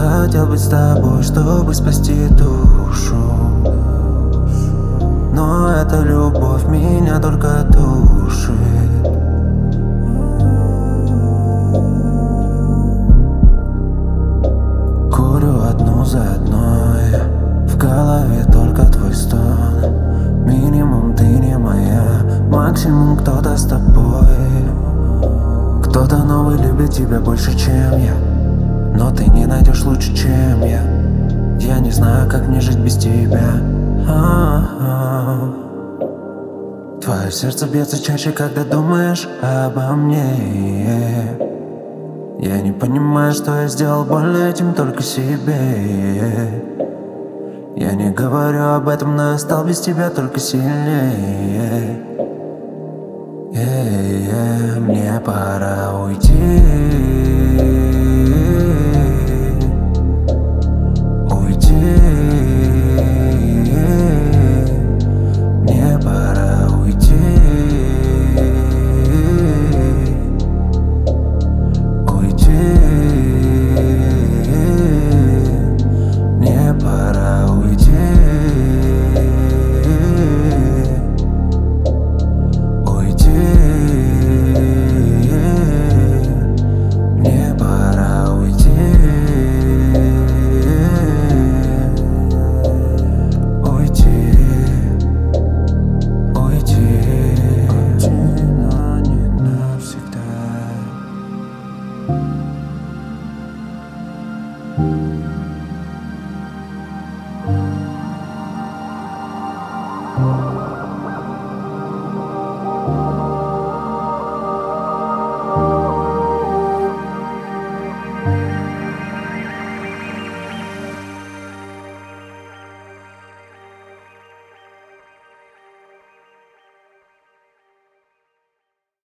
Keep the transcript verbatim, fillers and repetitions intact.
хотел быть с тобой, чтобы спасти душу, но эта любовь меня только душит. Курю одну за одной, в голове только твой стон. Минимум ты не моя, максимум кто-то с тобой. Кто-то новый любит тебя больше, чем я, но ты не найдешь лучше, чем я. Я не знаю, как мне жить без тебя. А-а-а. Твое сердце бьется чаще, когда думаешь обо мне. Я не понимаю, что я сделал больно этим только себе. Я не говорю об этом, но я стал без тебя только сильнее. Yeah, yeah, мне пора уйти. Уйти. Мне пора уйти. Уйти. Мне пора уйти. Thank you.